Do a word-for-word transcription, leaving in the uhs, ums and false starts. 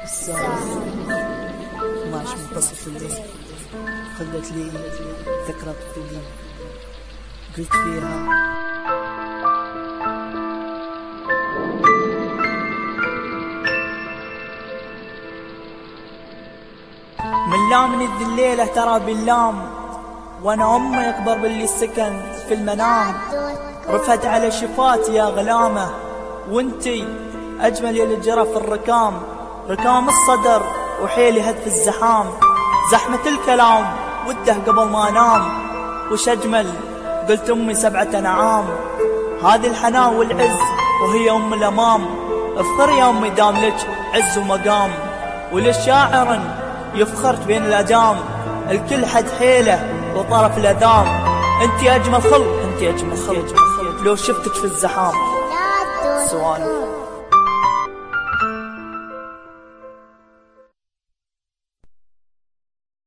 الساعة اثنا عشر منتصف الليل، خلت لي ذكرى طفولي قلت فيها من لامني ذي الليلة ترى باللام، وانا امي اكبر باللي سكن في المنام. رفت على شفاتي يا غلامة، وانتي اجمل يلي جرى في الركام. ركام الصدر وحيلي هدف الزحام، زحمة الكلام وده قبل ما انام. وش اجمل قلت امي سبعة انعام، هذه الحنان والعز وهي ام الامام. افخر يا امي دام لك عز ومقام، وللشاعر يفخرت بين الادام. الكل حد حيله وطرف الاذام، انتي اجمل خلق انتي اجمل خلق، لو شفتك في الزحام سوالف.